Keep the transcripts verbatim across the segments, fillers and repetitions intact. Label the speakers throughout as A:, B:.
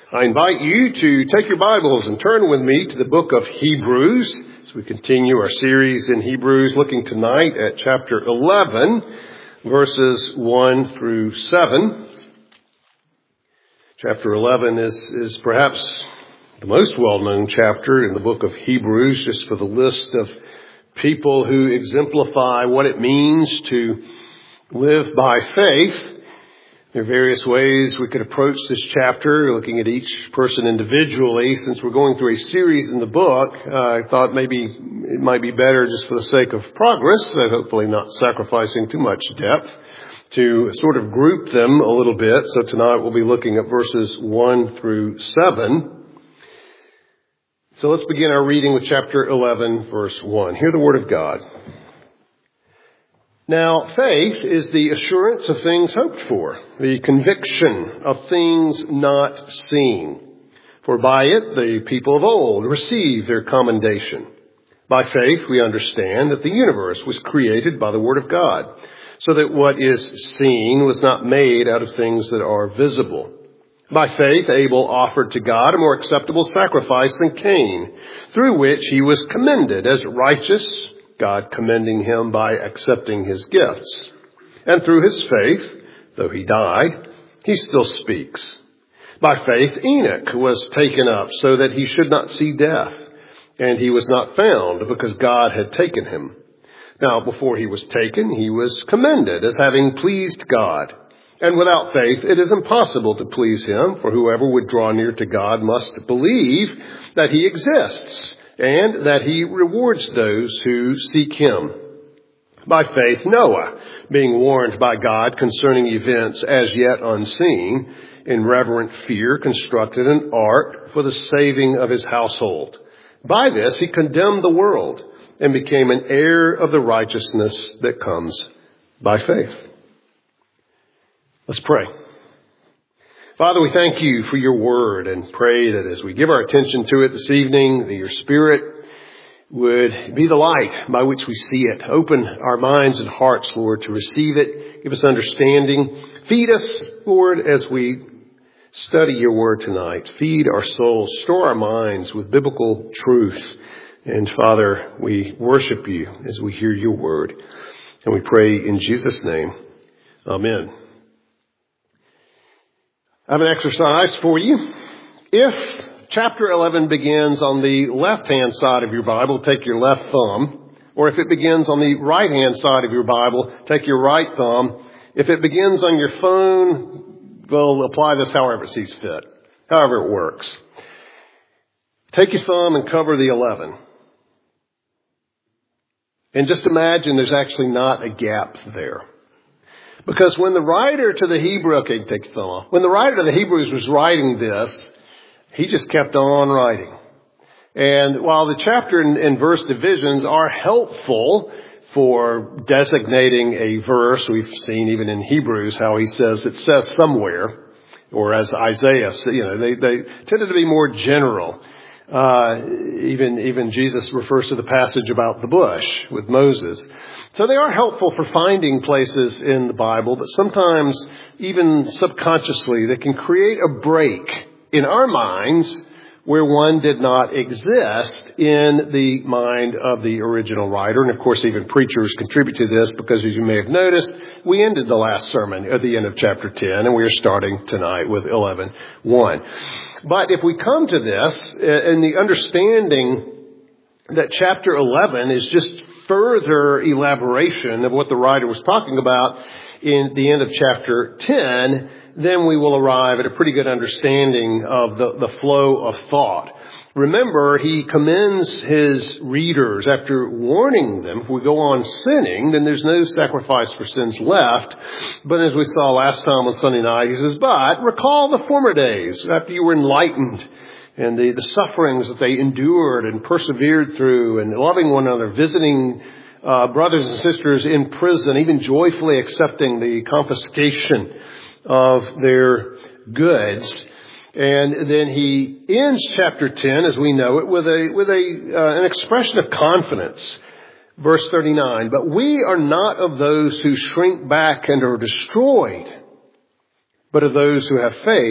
A: I invite you to take your Bibles and turn with me to the book of Hebrews as we continue our series in Hebrews, looking tonight at chapter eleven, verses one through seven. Chapter eleven is, is perhaps the most well-known chapter in the book of Hebrews, just for the list of people who exemplify what it means to live by faith. There are various ways we could approach this chapter, looking at each person individually. Since we're going through a series in the book, uh, I thought maybe it might be better, just for the sake of progress, and hopefully not sacrificing too much depth, to sort of group them a little bit. So tonight we'll be looking at verses one through seven. So let's begin our reading with chapter eleven, verse one. Hear the word of God. Now, faith is the assurance of things hoped for, the conviction of things not seen. For by it the people of old received their commendation. By faith we understand that the universe was created by the word of God, so that what is seen was not made out of things that are visible. By faith Abel offered to God a more acceptable sacrifice than Cain, through which he was commended as righteous, God commending him by accepting his gifts. And through his faith, though he died, he still speaks. By faith Enoch was taken up so that he should not see death, and he was not found because God had taken him. Now before he was taken, he was commended as having pleased God. And without faith it is impossible to please him, for whoever would draw near to God must believe that he exists, and that he rewards those who seek him. By faith Noah, being warned by God concerning events as yet unseen, in reverent fear constructed an ark for the saving of his household. By this he condemned the world, and became an heir of the righteousness that comes by faith. Let's pray. Father, we thank you for your word and pray that as we give our attention to it this evening, that your Spirit would be the light by which we see it. Open our minds and hearts, Lord, to receive it. Give us understanding. Feed us, Lord, as we study your word tonight. Feed our souls. Store our minds with biblical truth. And Father, we worship you as we hear your word. And we pray in Jesus' name. Amen. I have an exercise for you. If chapter eleven begins on the left-hand side of your Bible, take your left thumb. Or if it begins on the right-hand side of your Bible, take your right thumb. If it begins on your phone, we'll apply this however it sees fit, however it works. Take your thumb and cover the eleven. And just imagine there's actually not a gap there. Because when the writer to the Hebrew, okay, take your thumb off. When the writer to the Hebrews was writing this, he just kept on writing. And while the chapter and, and verse divisions are helpful for designating a verse, we've seen even in Hebrews how he says it says somewhere, or as Isaiah, you know, they, they tended to be more general. Uh, even, even Jesus refers to the passage about the bush with Moses. So they are helpful for finding places in the Bible, but sometimes even subconsciously they can create a break in our minds where one did not exist in the mind of the original writer. And of course even preachers contribute to this because, as you may have noticed, we ended the last sermon at the end of chapter ten and we are starting tonight with eleven one. But if we come to this in the understanding that chapter eleven is just further elaboration of what the writer was talking about in the end of chapter ten, then we will arrive at a pretty good understanding of the, the flow of thought. Remember, he commends his readers after warning them, if we go on sinning, then there's no sacrifice for sins left. But as we saw last time on Sunday night, he says, but recall the former days after you were enlightened and the, the sufferings that they endured and persevered through and loving one another, visiting uh, brothers and sisters in prison, even joyfully accepting the confiscation of their goods. And then he ends chapter ten, as we know it, with a with a uh, an expression of confidence. Verse thirty-nine, but we are not of those who shrink back and are destroyed, but of those who have faith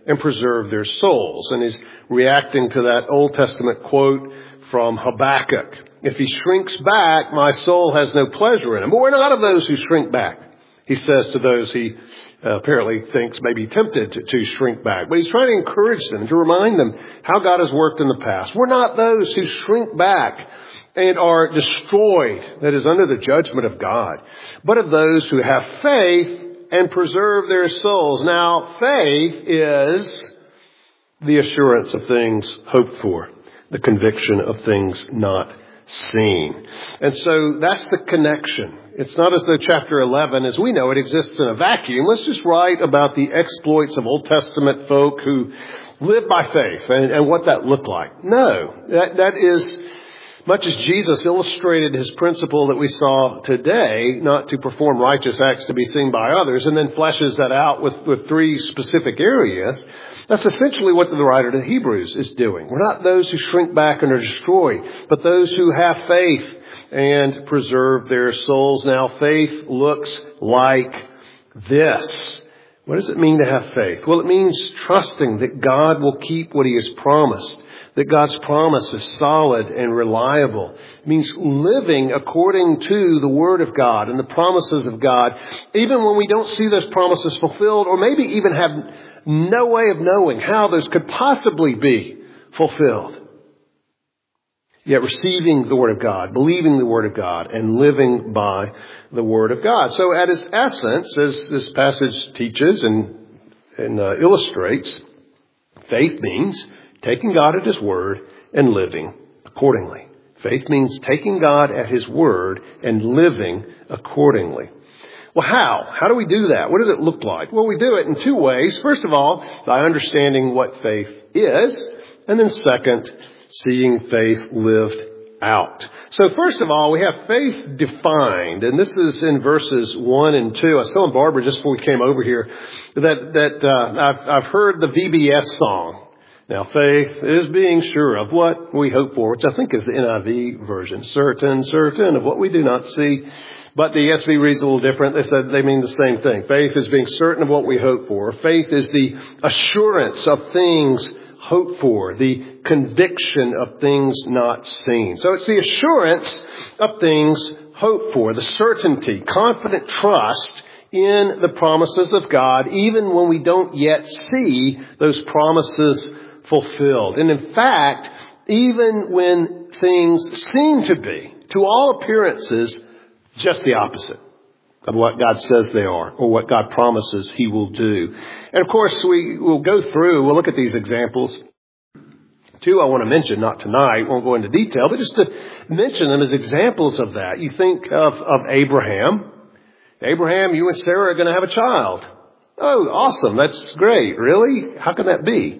A: and preserve their souls. And he's reacting to that Old Testament quote from Habakkuk. If he shrinks back, my soul has no pleasure in him. But we're not of those who shrink back. He says to those he uh, apparently thinks may be tempted to, to shrink back. But he's trying to encourage them, to remind them how God has worked in the past. We're not those who shrink back and are destroyed, that is, under the judgment of God, but of those who have faith and preserve their souls. Now, faith is the assurance of things hoped for, the conviction of things not seen. And so that's the connection. It's not as though chapter eleven, as we know it, exists in a vacuum. Let's just write about the exploits of Old Testament folk who lived by faith and, and what that looked like. No, that, that is, much as Jesus illustrated his principle that we saw today, not to perform righteous acts to be seen by others, and then fleshes that out with, with three specific areas. That's essentially what the writer to Hebrews is doing. We're not those who shrink back and are destroyed, but those who have faith and preserve their souls. Now, faith looks like this. What does it mean to have faith? Well, it means trusting that God will keep what he has promised, that God's promise is solid and reliable. It means living according to the Word of God and the promises of God, even when we don't see those promises fulfilled, or maybe even have no way of knowing how those could possibly be fulfilled. Yet receiving the Word of God, believing the Word of God, and living by the Word of God. So at its essence, as this passage teaches and, and uh, illustrates, faith means taking God at his word and living accordingly. Faith means taking God at his word and living accordingly. Well, how? How do we do that? What does it look like? Well, we do it in two ways. First of all, by understanding what faith is. And then second, seeing faith lived out. So first of all, we have faith defined. And this is in verses one and two. I was telling Barbara just before we came over here that, that uh, I've, I've heard the V B S song. Now, faith is being sure of what we hope for, which I think is the N I V version. Certain, certain of what we do not see. But the E S V reads a little different. They said they mean the same thing. Faith is being certain of what we hope for. Faith is the assurance of things hoped for, the conviction of things not seen. So it's the assurance of things hoped for, the certainty, confident trust in the promises of God, even when we don't yet see those promises fulfilled. And in fact, even when things seem to be, to all appearances, just the opposite of what God says they are or what God promises he will do. And of course, we will go through, we'll look at these examples. Two I want to mention, not tonight, won't go into detail, but just to mention them as examples of that. You think of, of Abraham. Abraham, you and Sarah are going to have a child. Oh, awesome. That's great. Really? How can that be?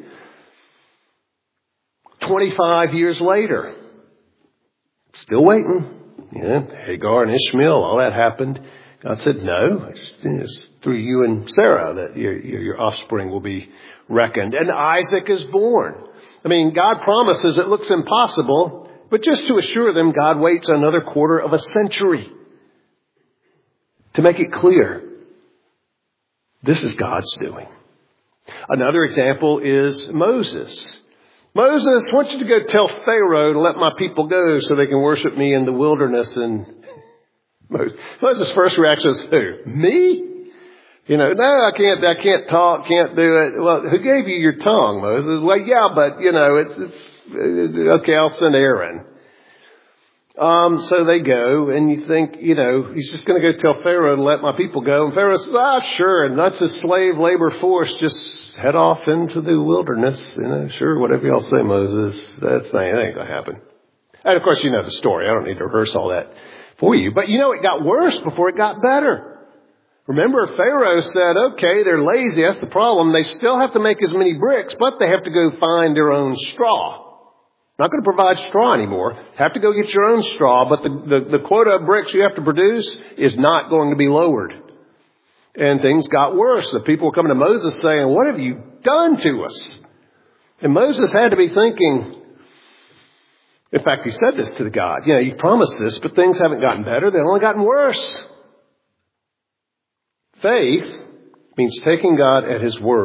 A: twenty-five years later, still waiting. Yeah, Hagar and Ishmael, all that happened. God said, no, it's, it's through you and Sarah that your, your, your offspring will be reckoned. And Isaac is born. I mean, God promises it looks impossible, but just to assure them, God waits another quarter of a century to make it clear. This is God's doing. Another example is Moses. Moses, I want you to go tell Pharaoh to let my people go so they can worship me in the wilderness. And Moses, Moses' first reaction is, who? Me? You know, no, I can't, I can't talk, can't do it. Well, who gave you your tongue, Moses? Well, yeah, but, you know, it's, it's okay, I'll send Aaron. Um, so they go, and you think, you know, he's just going to go tell Pharaoh to let my people go. And Pharaoh says, ah, sure. And that's a slave labor force. Just head off into the wilderness. You know, sure, whatever y'all say, Moses. That's that ain't going to happen. And of course, you know the story. I don't need to rehearse all that for you. But you know, it got worse before it got better. Remember, Pharaoh said, okay, they're lazy. That's the problem. They still have to make as many bricks, but they have to go find their own straw. Not going to provide straw anymore. Have to go get your own straw, but the, the, the quota of bricks you have to produce is not going to be lowered. And things got worse. The people were coming to Moses saying, what have you done to us? And Moses had to be thinking, in fact, he said this to the God, you know, you promised this, but things haven't gotten better. They've only gotten worse. Faith means taking God at his word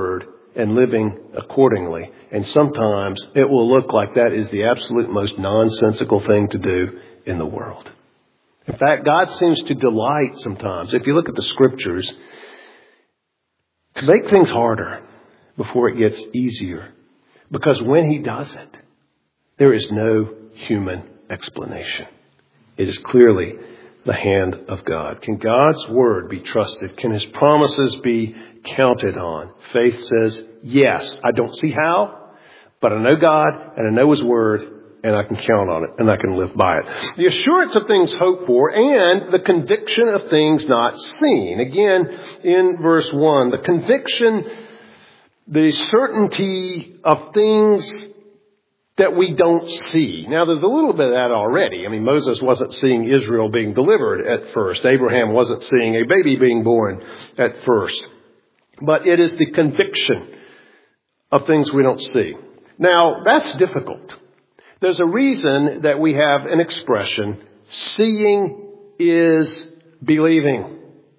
A: and living accordingly. And sometimes it will look like that is the absolute most nonsensical thing to do in the world. In fact, God seems to delight sometimes, if you look at the scriptures, to make things harder before it gets easier. Because when he does it, there is no human explanation. It is clearly the hand of God. Can God's word be trusted? Can his promises be counted on? Faith says, yes. I don't see how, but I know God and I know his word and I can count on it and I can live by it. The assurance of things hoped for and the conviction of things not seen. Again, in verse one, the conviction, the certainty of things that we don't see. Now, there's a little bit of that already. I mean, Moses wasn't seeing Israel being delivered at first. Abraham wasn't seeing a baby being born at first. But it is the conviction of things we don't see. Now, that's difficult. There's a reason that we have an expression, seeing is believing.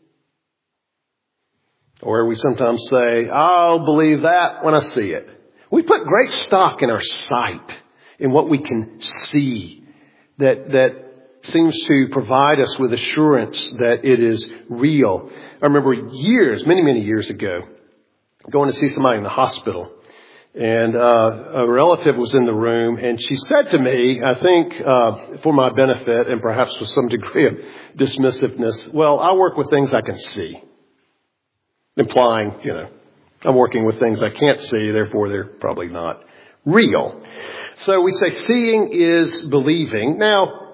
A: Or we sometimes say, I'll believe that when I see it. We put great stock in our sight, in what we can see, that that seems to provide us with assurance that it is real. I remember years, many, many years ago, going to see somebody in the hospital. And uh a relative was in the room, and she said to me, I think uh for my benefit and perhaps with some degree of dismissiveness, well, I work with things I can see. Implying, you know, I'm working with things I can't see, therefore they're probably not real. So we say seeing is believing. Now,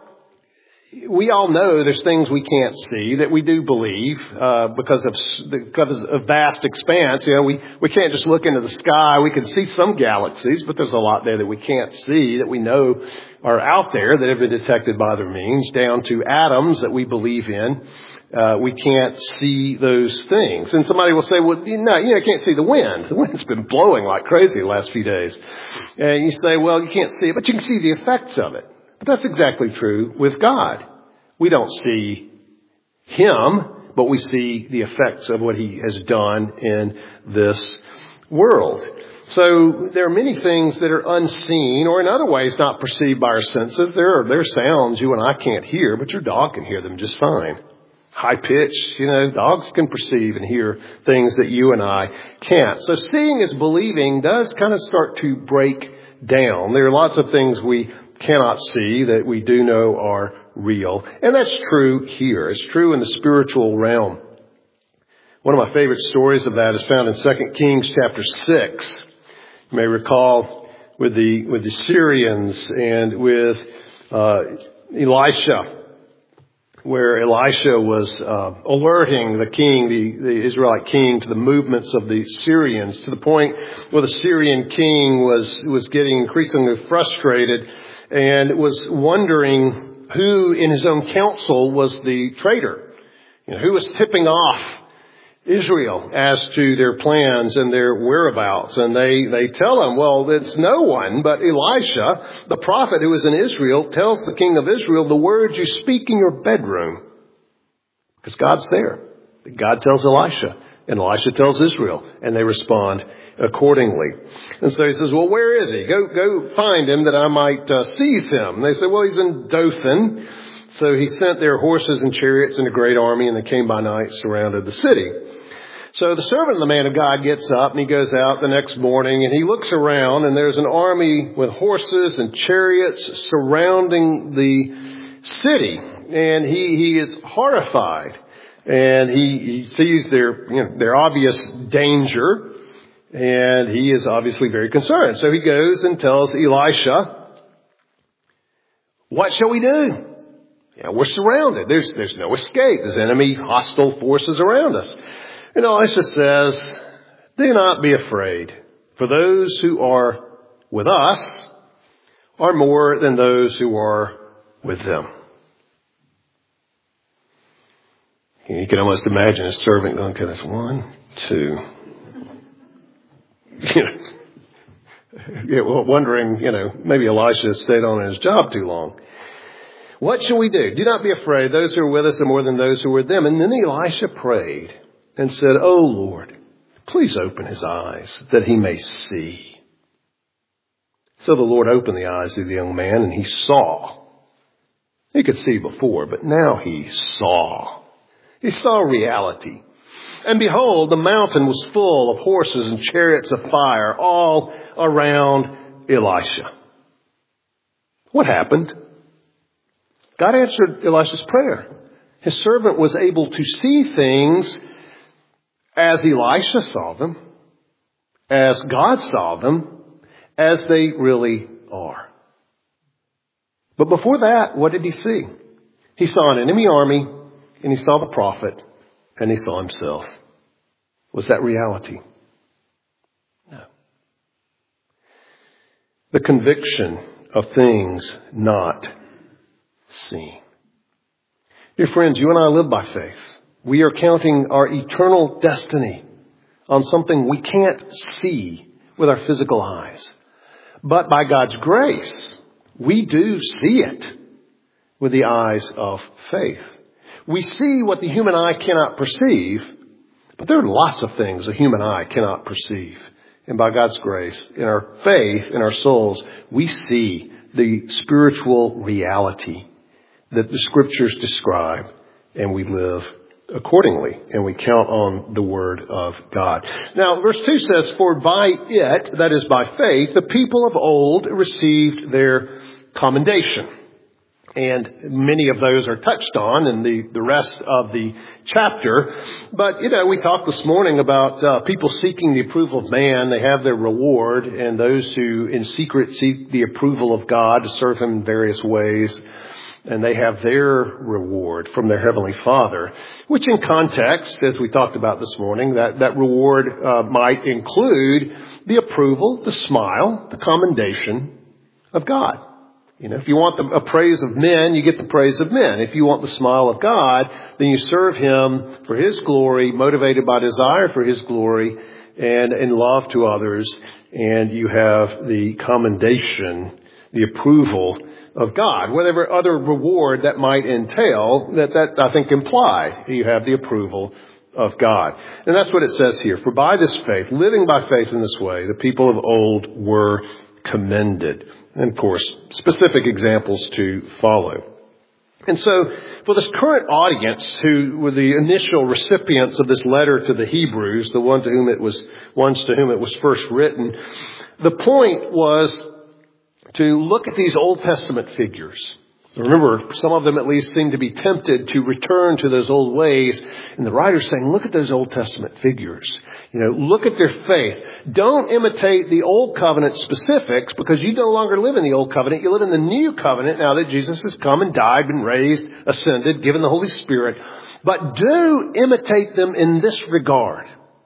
A: we all know there's things we can't see that we do believe uh, because of because of vast expanse. You know, we, we can't just look into the sky. We can see some galaxies, but there's a lot there that we can't see that we know are out there that have been detected by other means, down to atoms that we believe in. Uh, we can't see those things. And somebody will say, well, you know, you know, can't see the wind. The wind's been blowing like crazy the last few days. And you say, well, you can't see it, but you can see the effects of it. But that's exactly true with God. We don't see him, but we see the effects of what he has done in this world. So there are many things that are unseen, or in other ways not perceived by our senses. There are, there are sounds you and I can't hear, but your dog can hear them just fine. High pitch, you know, dogs can perceive and hear things that you and I can't. So seeing as believing does kind of start to break down. There are lots of things we cannot see that we do know are real. And that's true here. It's true in the spiritual realm. One of my favorite stories of that is found in Second Kings chapter six. You may recall with the, with the Syrians and with, uh, Elisha, where Elisha was uh, alerting the king, the, the Israelite king, to the movements of the Syrians, to the point where the Syrian king was was getting increasingly frustrated and was wondering who in his own council was the traitor, you know, who was tipping off Israel as to their plans and their whereabouts. And they, they tell him, well, it's no one but Elisha, the prophet who is in Israel, tells the king of Israel the words you speak in your bedroom. Because God's there. God tells Elisha, and Elisha tells Israel, and they respond accordingly. And so he says, well, where is he? Go, go find him that I might uh, seize him. And they say, well, he's in Dothan. So he sent their horses and chariots and a great army, and they came by night, surrounded the city. So the servant of the man of God gets up and he goes out the next morning and he looks around, and there's an army with horses and chariots surrounding the city. And he, he is horrified, and he, he sees their, you know, their obvious danger, and he is obviously very concerned. So he goes and tells Elisha, what shall we do? Yeah, we're surrounded. There's, there's no escape. There's enemy hostile forces around us. And Elisha says, do not be afraid, for those who are with us are more than those who are with them. You can almost imagine a servant going, okay, that's one, two. You know, wondering, you know, maybe Elisha stayed on his job too long. What shall we do? Do not be afraid. Those who are with us are more than those who are with them. And then Elisha prayed and said, oh Lord, please open his eyes that he may see. So the Lord opened the eyes of the young man, and he saw. He could see before, but now he saw. He saw reality. And behold, the mountain was full of horses and chariots of fire all around Elisha. What happened? God answered Elisha's prayer. His servant was able to see things as Elisha saw them, as God saw them, as they really are. But before that, what did he see? He saw an enemy army, and he saw the prophet, and he saw himself. Was that reality? No. The conviction of things not seen. Dear friends, you and I live by faith. We are counting our eternal destiny on something we can't see with our physical eyes. But by God's grace, we do see it with the eyes of faith. We see what the human eye cannot perceive, but there are lots of things a human eye cannot perceive. And by God's grace, in our faith, in our souls, we see the spiritual reality that the Scriptures describe, and we live accordingly, and we count on the Word of God. Now, verse two says, "For by it," that is by faith, "the people of old received their commendation." And many of those are touched on in the, the rest of the chapter. But, you know, we talked this morning about uh, people seeking the approval of man. They have their reward. And those who in secret seek the approval of God to serve him in various ways. And they have their reward from their Heavenly Father, which in context, as we talked about this morning, that, that reward uh, might include the approval, the smile, the commendation of God. You know, if you want the praise of men, you get the praise of men. If you want the smile of God, then you serve him for his glory, motivated by desire for his glory and in love to others. And you have the commendation, the approval of God. Whatever other reward that might entail, that, that I think implied. You have the approval of God. And that's what it says here. For by this faith, living by faith in this way, the people of old were commended. And of course, specific examples to follow. And so, for this current audience who were the initial recipients of this letter to the Hebrews, the one to whom it was, ones to whom it was first written, the point was to look at these Old Testament figures. Remember, some of them at least seem to be tempted to return to those old ways. And the writer's saying, look at those Old Testament figures. You know, look at their faith. Don't imitate the Old Covenant specifics, because you no longer live in the Old Covenant. You live in the New Covenant now that Jesus has come and died, been raised, ascended, given the Holy Spirit. But do imitate them in this regard.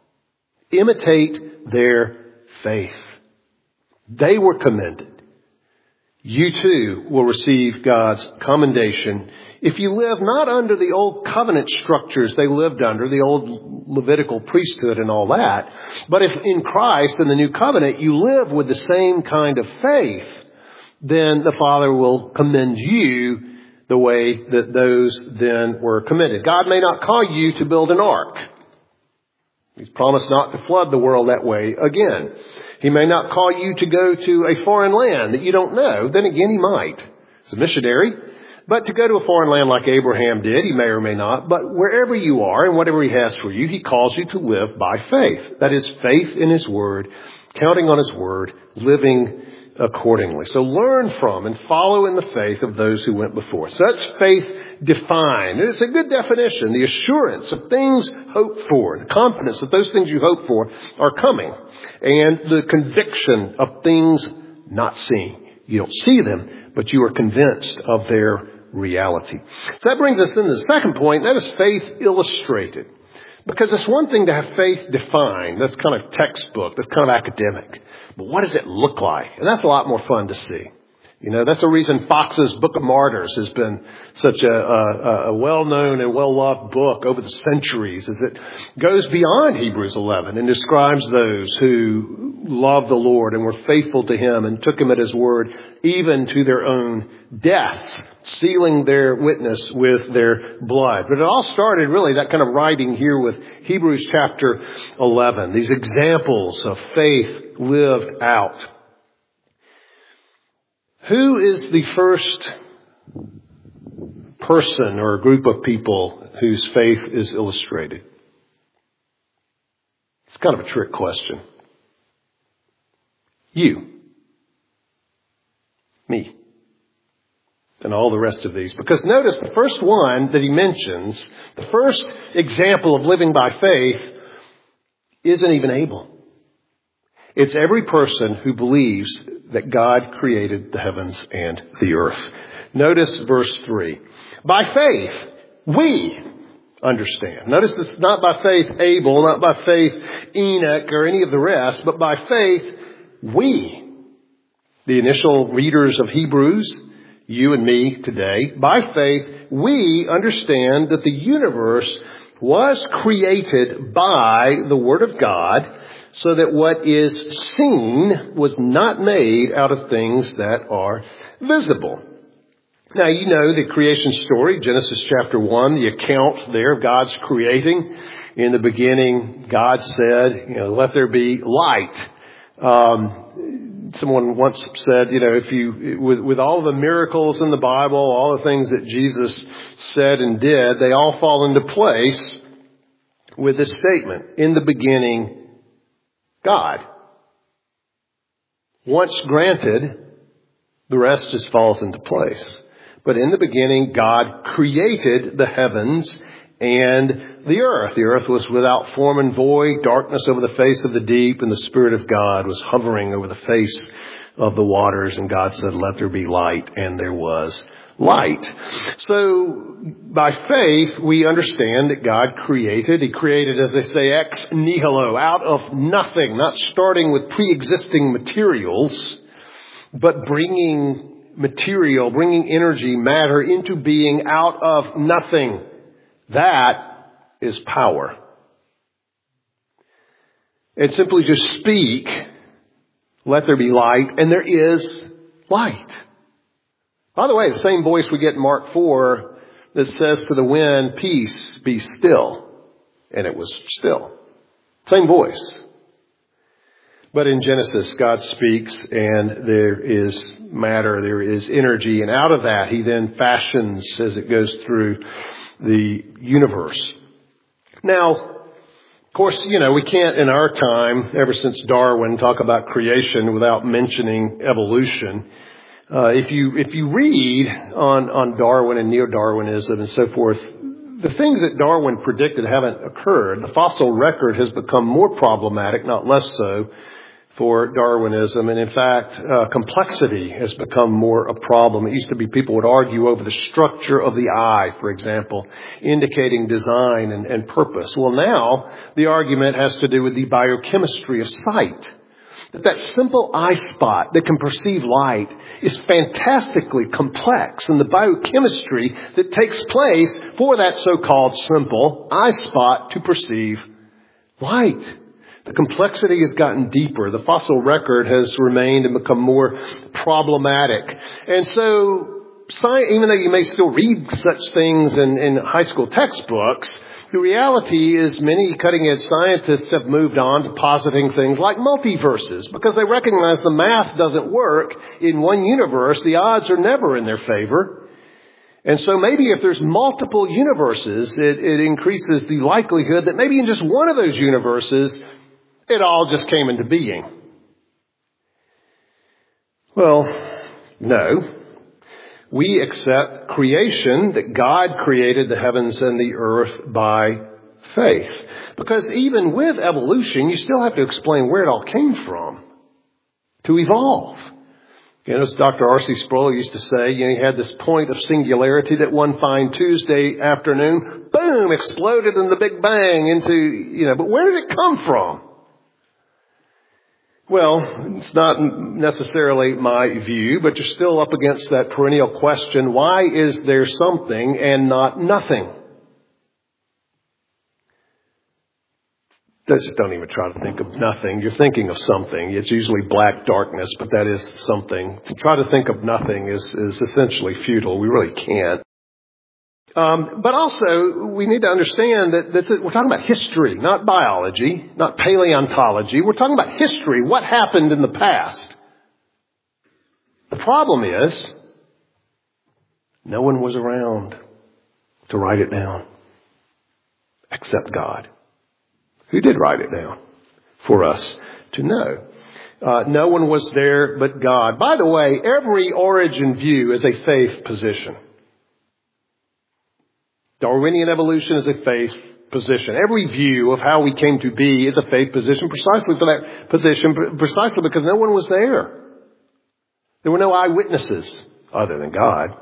A: Imitate their faith. They were commended. You too will receive God's commendation if you live not under the old covenant structures they lived under, the old Levitical priesthood and all that, but if in Christ in the new covenant you live with the same kind of faith, then the Father will commend you the way that those then were commended. God may not call you to build an ark. He's promised not to flood the world that way again. He may not call you to go to a foreign land that you don't know. Then again, he might. As a missionary. But to go to a foreign land like Abraham did, he may or may not. But wherever you are and whatever he has for you, he calls you to live by faith. That is faith in his word, counting on his word, living accordingly. So learn from and follow in the faith of those who went before. So that's faith defined. And it's a good definition. The assurance of things hoped for. The confidence that those things you hope for are coming. And the conviction of things not seen. You don't see them, but you are convinced of their reality. So that brings us into the second point. That is faith illustrated. Because it's one thing to have faith defined. That's kind of textbook. That's kind of academic. But what does it look like? And that's a lot more fun to see. You know, that's the reason Fox's Book of Martyrs has been such a, a, a well-known and well-loved book over the centuries, as it goes beyond Hebrews eleven and describes those who loved the Lord and were faithful to Him and took Him at His word, even to their own deaths, sealing their witness with their blood. But it all started really, that kind of writing here, with Hebrews chapter eleven, these examples of faith lived out. Who is the first person or group of people whose faith is illustrated? It's kind of a trick question. You. Me. And all the rest of these. Because notice the first one that he mentions, the first example of living by faith, isn't even Abel. It's every person who believes that God created the heavens and the earth. Notice verse three. By faith, we understand. Notice it's not by faith Abel, not by faith Enoch or any of the rest, but by faith we, the initial readers of Hebrews, you and me today, by faith we understand that the universe was created by the Word of God, so that what is seen was not made out of things that are visible. Now, you know the creation story, Genesis chapter one, the account there of God's creating. In the beginning, God said, you know, let there be light. Um, someone once said, you know, if you, with, with all the miracles in the Bible, all the things that Jesus said and did, they all fall into place with this statement, in the beginning, God. Once granted, the rest just falls into place. But in the beginning, God created the heavens and the earth. The earth was without form and void, darkness over the face of the deep, and the Spirit of God was hovering over the face of the waters. And God said, let there be light, and there was light. So, by faith, we understand that God created. He created, as they say, ex nihilo, out of nothing, not starting with pre-existing materials, but bringing material, bringing energy, matter into being out of nothing. That is power. And simply just speak, let there be light, and there is light. By the way, the same voice we get in Mark four that says to the wind, peace, be still. And it was still. Same voice. But in Genesis, God speaks and there is matter, there is energy. And out of that, He then fashions as it goes through the universe. Now, of course, you know, we can't in our time, ever since Darwin, talk about creation without mentioning evolution. Uh, if you, if you read on, on Darwin and neo-Darwinism and so forth, the things that Darwin predicted haven't occurred. The fossil record has become more problematic, not less so, for Darwinism. And in fact, uh, complexity has become more a problem. It used to be people would argue over the structure of the eye, for example, indicating design and, and purpose. Well, now the argument has to do with the biochemistry of sight. That that simple eye spot that can perceive light is fantastically complex, and the biochemistry that takes place for that so-called simple eye spot to perceive light. The complexity has gotten deeper. The fossil record has remained and become more problematic. And so, even though you may still read such things in, in high school textbooks, the reality is many cutting-edge scientists have moved on to positing things like multiverses because they recognize the math doesn't work in one universe. The odds are never in their favor. And so maybe if there's multiple universes, it, it increases the likelihood that maybe in just one of those universes, it all just came into being. Well, no. We accept creation, that God created the heavens and the earth by faith. Because even with evolution, you still have to explain where it all came from to evolve. You know, as Doctor R C Sproul used to say, you know, he had this point of singularity that one fine Tuesday afternoon, boom, exploded in the Big Bang into, you know, but where did it come from? Well, it's not necessarily my view, but you're still up against that perennial question, why is there something and not nothing? Just don't even try to think of nothing. You're thinking of something. It's usually black darkness, but that is something. To try to think of nothing is, is essentially futile. We really can't. Um, but also, we need to understand that this is, we're talking about history, not biology, not paleontology. We're talking about history, what happened in the past. The problem is, no one was around to write it down, except God, who did write it down for us to know. Uh, no one was there but God. By the way, every origin view is a faith position. Darwinian evolution is a faith position. Every view of how we came to be is a faith position, precisely for that position, precisely because no one was there. There were no eyewitnesses other than God.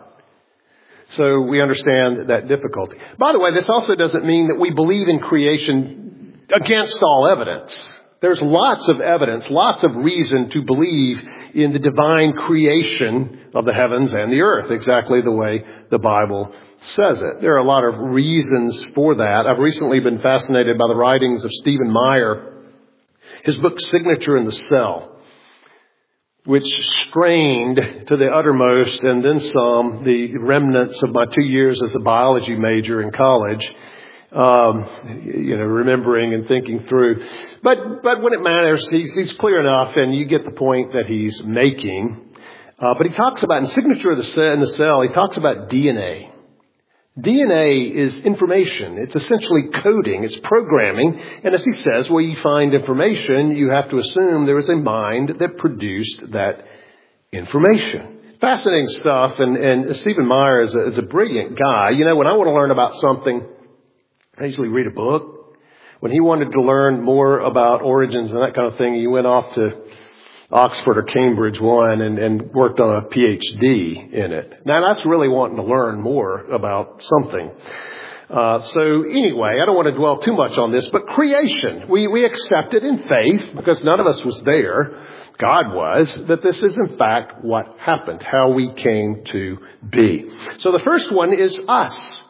A: So we understand that difficulty. By the way, this also doesn't mean that we believe in creation against all evidence. There's lots of evidence, lots of reason to believe in the divine creation of the heavens and the earth, exactly the way the Bible says it. There are a lot of reasons for that. I've recently been fascinated by the writings of Stephen Meyer. His book, Signature in the Cell, which strained to the uttermost and then some the remnants of my two years as a biology major in college. Um, you know, remembering and thinking through. But, but when it matters, he's, he's clear enough and you get the point that he's making. Uh, but he talks about, in Signature of the Cell, in the Cell, he talks about D N A. D N A is information. It's essentially coding. It's programming. And as he says, where you find information, you have to assume there is a mind that produced that information. Fascinating stuff. And, and Stephen Meyer is a, is a brilliant guy. You know, when I want to learn about something, I usually read a book. When he wanted to learn more about origins and that kind of thing, he went off to Oxford or Cambridge one and, and worked on a P H D in it. Now that's really wanting to learn more about something. Uh, so anyway, I don't want to dwell too much on this, but creation, we, we accept it in faith because none of us was there. God was, that this is in fact what happened, how we came to be. So the first one is us.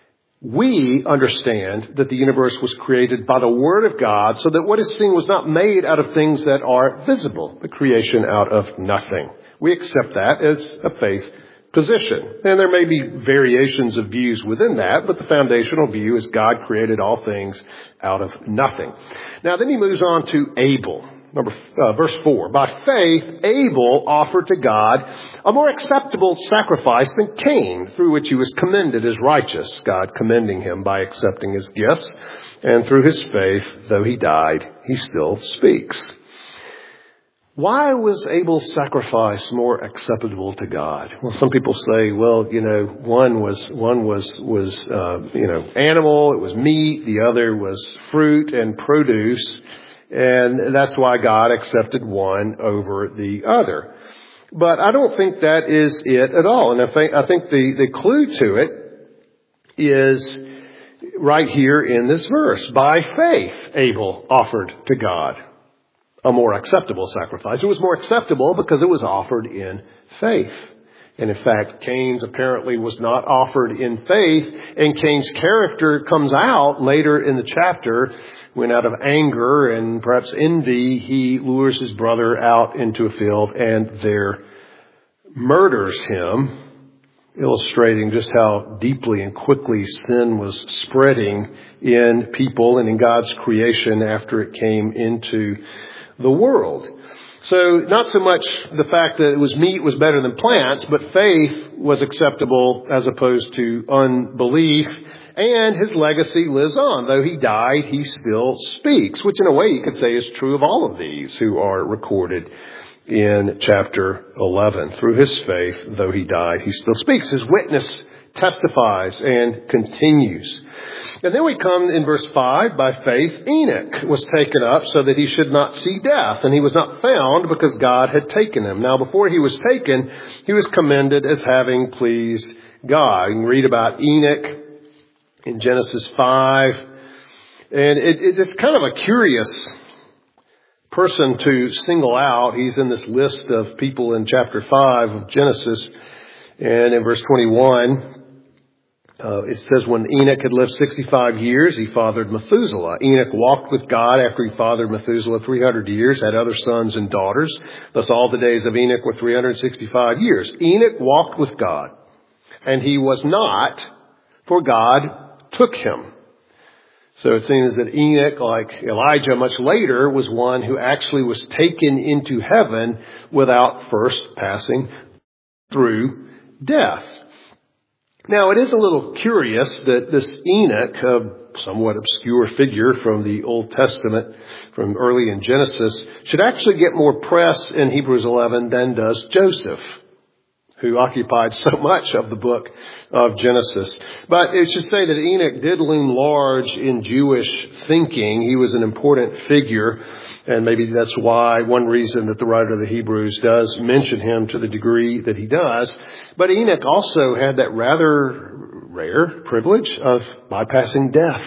A: We understand that the universe was created by the Word of God so that what is seen was not made out of things that are visible, the creation out of nothing. We accept that as a faith position. And there may be variations of views within that, but the foundational view is God created all things out of nothing. Now then he moves on to Abel. Number, uh, verse four. By faith, Abel offered to God a more acceptable sacrifice than Cain, through which he was commended as righteous, God commending him by accepting his gifts. And through his faith, though he died, he still speaks. Why was Abel's sacrifice more acceptable to God? Well, some people say, well, you know, one was, one was, was, uh, you know, animal, it was meat, the other was fruit and produce. And that's why God accepted one over the other. But I don't think that is it at all. And I think, I think the, the clue to it is right here in this verse. By faith, Abel offered to God a more acceptable sacrifice. It was more acceptable because it was offered in faith. And in fact, Cain's apparently was not offered in faith. And Cain's character comes out later in the chapter when out of anger and perhaps envy, he lures his brother out into a field and there murders him, illustrating just how deeply and quickly sin was spreading in people and in God's creation after it came into the world. So not so much the fact that it was meat was better than plants, but faith was acceptable as opposed to unbelief. And his legacy lives on. Though he died, he still speaks, which in a way you could say is true of all of these who are recorded in chapter eleven. Through his faith, though he died, he still speaks. His witness testifies and continues. And then we come in verse five, by faith Enoch was taken up so that he should not see death, and he was not found because God had taken him. Now before he was taken, he was commended as having pleased God. You can read about Enoch in Genesis five, and it, it's kind of a curious person to single out. He's in this list of people in chapter five of Genesis. And in verse twenty-one, uh, it says, when Enoch had lived sixty-five years, he fathered Methuselah. Enoch walked with God after he fathered Methuselah three hundred years, had other sons and daughters. Thus all the days of Enoch were three hundred sixty-five years. Enoch walked with God, and he was not, for God took him. So it seems that Enoch, like Elijah much later, was one who actually was taken into heaven without first passing through death. Now, it is a little curious that this Enoch, a somewhat obscure figure from the Old Testament, from early in Genesis, should actually get more press in Hebrews eleven than does Joseph, who occupied so much of the book of Genesis. But it should say that Enoch did loom large in Jewish thinking. He was an important figure, and maybe that's why, one reason that the writer of the Hebrews does mention him to the degree that he does. But Enoch also had that rather rare privilege of bypassing death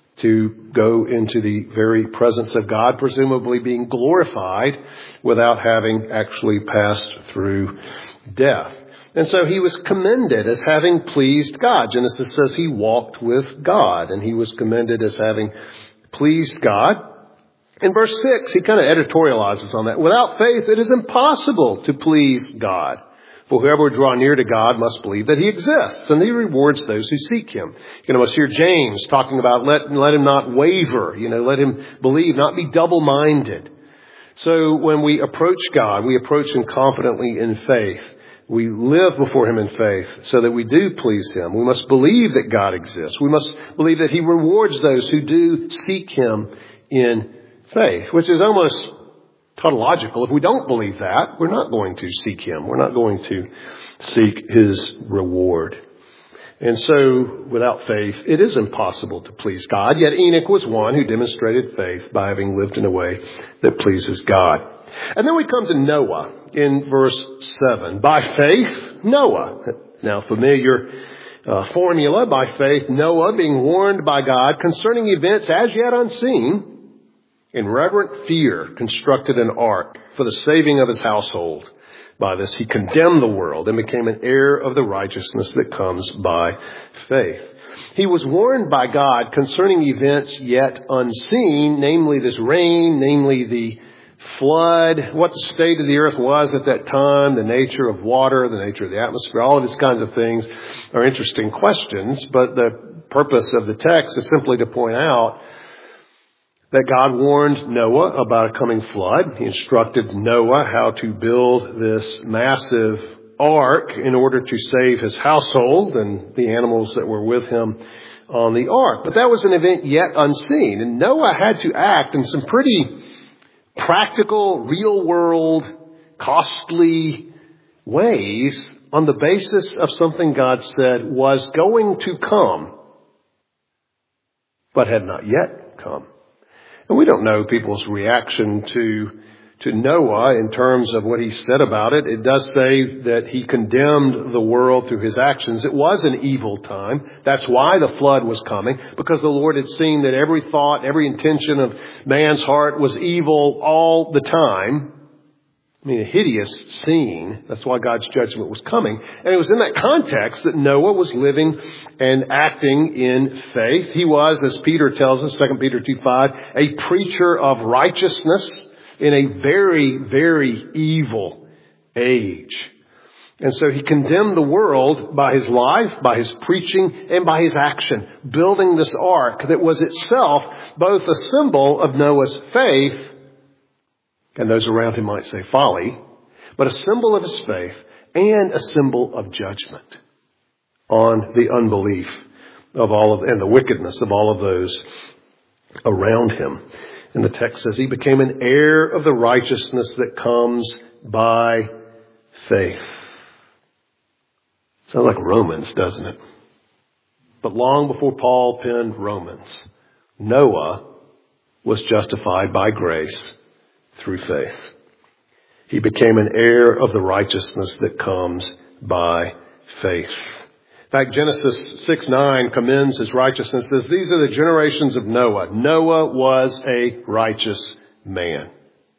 A: to go into the very presence of God, presumably being glorified without having actually passed through death. And so he was commended as having pleased God. Genesis says he walked with God, and he was commended as having pleased God. In verse six, he kind of editorializes on that. Without faith, it is impossible to please God. For whoever would draw near to God must believe that he exists, and he rewards those who seek him. You can almost hear James talking about let, let him not waver, you know, let him believe, not be double-minded. So when we approach God, we approach him confidently in faith. We live before him in faith so that we do please him. We must believe that God exists. We must believe that he rewards those who do seek him in faith, which is almost tautological. If we don't believe that, we're not going to seek him. We're not going to seek his reward. And so, without faith, it is impossible to please God. Yet Enoch was one who demonstrated faith by having lived in a way that pleases God. And then we come to Noah in verse seven. By faith, Noah. Now, familiar uh, formula. By faith, Noah, being warned by God concerning events as yet unseen, in reverent fear, constructed an ark for the saving of his household. By this, he condemned the world and became an heir of the righteousness that comes by faith. He was warned by God concerning events yet unseen, namely this rain, namely the flood, what the state of the earth was at that time, the nature of water, the nature of the atmosphere, all of these kinds of things are interesting questions. But the purpose of the text is simply to point out that God warned Noah about a coming flood. He instructed Noah how to build this massive ark in order to save his household and the animals that were with him on the ark. But that was an event yet unseen. And Noah had to act in some pretty practical, real-world, costly ways on the basis of something God said was going to come, but had not yet come. And we don't know people's reaction to to Noah in terms of what he said about it. It does say that he condemned the world through his actions. It was an evil time. That's why the flood was coming, because the Lord had seen that every thought, every intention of man's heart was evil all the time. I mean, a hideous scene. That's why God's judgment was coming. And it was in that context that Noah was living and acting in faith. He was, as Peter tells us, Second Peter two five, a preacher of righteousness in a very, very evil age. And so he condemned the world by his life, by his preaching, and by his action, building this ark that was itself both a symbol of Noah's faith, and those around him might say folly, but a symbol of his faith and a symbol of judgment on the unbelief of all of, and the wickedness of all of those around him. And the text says he became an heir of the righteousness that comes by faith. Sounds like Romans, doesn't it? But long before Paul penned Romans, Noah was justified by grace through faith. He became an heir of the righteousness that comes by faith. In fact, Genesis six nine commends his righteousness, says, these are the generations of Noah. Noah was a righteous man.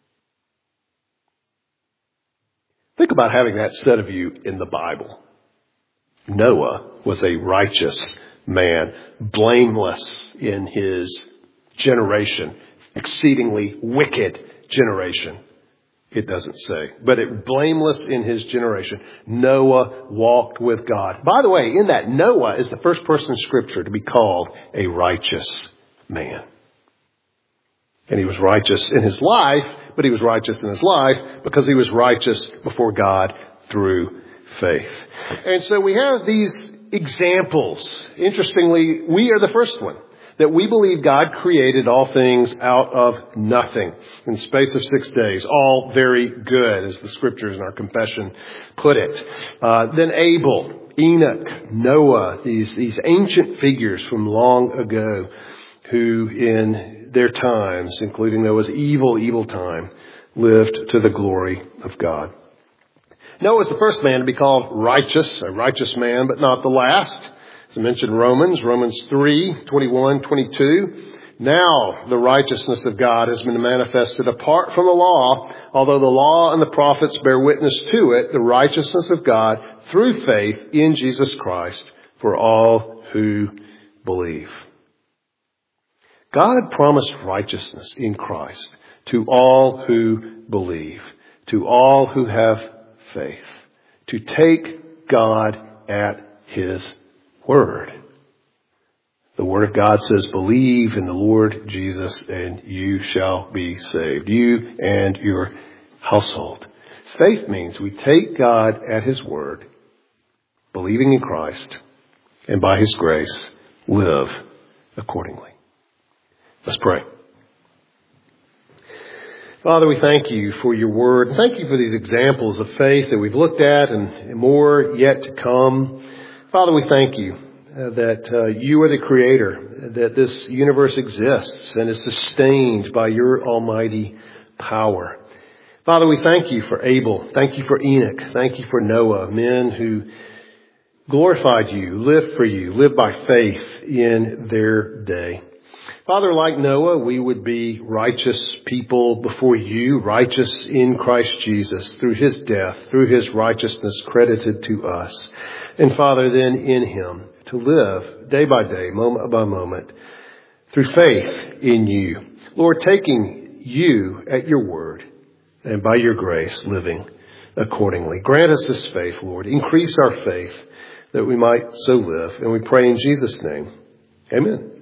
A: Think about having that said of you in the Bible. Noah was a righteous man, blameless in his generation, exceedingly wicked generation. It doesn't say, but it blameless in his generation. Noah walked with God. By the way, in that, Noah is the first person in Scripture to be called a righteous man. And he was righteous in his life, but he was righteous in his life because he was righteous before God through faith. And so we have these examples. Interestingly, we are the first one. That we believe God created all things out of nothing in the space of six days. All very good, as the scriptures in our confession put it. Uh, then Abel, Enoch, Noah, these, these ancient figures from long ago who in their times, including Noah's evil, evil time, lived to the glory of God. Noah was the first man to be called righteous, a righteous man, but not the last. As I mentioned, Romans, Romans three, twenty-one, twenty-two. Now the righteousness of God has been manifested apart from the law, although the law and the prophets bear witness to it, the righteousness of God through faith in Jesus Christ for all who believe. God promised righteousness in Christ to all who believe, to all who have faith, to take God at His word. The Word of God says, believe in the Lord Jesus and you shall be saved. You and your household. Faith means we take God at His word, believing in Christ, and by His grace, live accordingly. Let's pray. Father, we thank you for your word. Thank you for these examples of faith that we've looked at and more yet to come. Father, we thank you uh, that uh, you are the creator, that this universe exists and is sustained by your almighty power. Father, we thank you for Abel. Thank you for Enoch. Thank you for Noah, men who glorified you, lived for you, lived by faith in their day. Father, like Noah, we would be righteous people before you, righteous in Christ Jesus through His death, through His righteousness credited to us. And Father, then in Him to live day by day, moment by moment, through faith in you. Lord, taking you at your word and by your grace living accordingly. Grant us this faith, Lord. Increase our faith that we might so live. And we pray in Jesus' name. Amen.